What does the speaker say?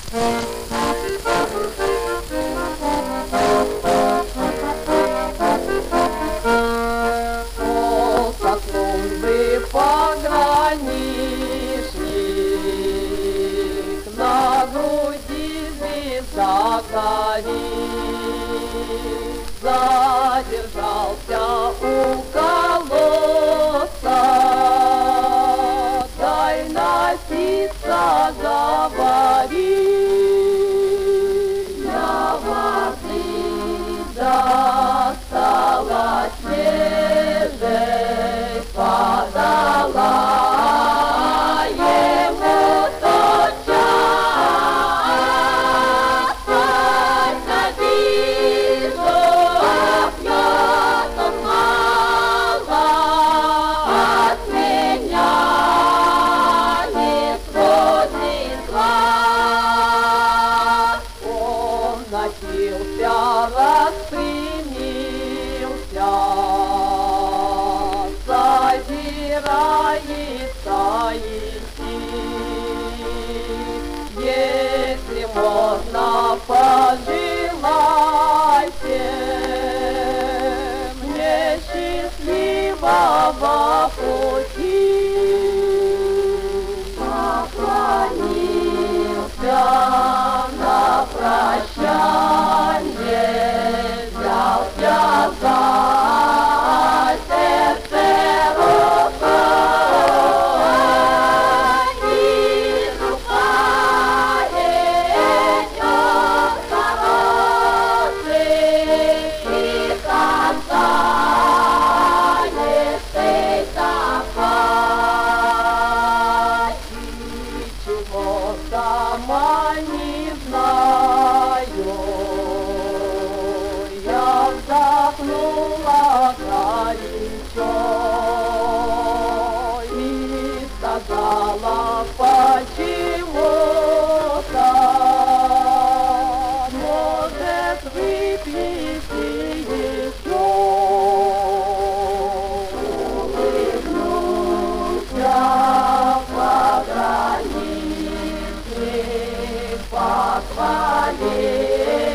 Пограничник, на груди звезда горит, задержался у колодца, дай напиться говорит. Я воды достала свежей, подала ему тотчас, только вижу, пьет он мало, от меня не сводит глаз. Он напился, распрямился, собирается идти. Если можно, пожелайте мне счастливого пути. Поклонился на прощанье, взялся за сердце рукой, и рука идет хороший, и конца не стыд такой. Ничего сама не знаю, я вздохнула горячо и сказала почему-то, может, выпьете еще. Улыбнулся пограничник, похвалил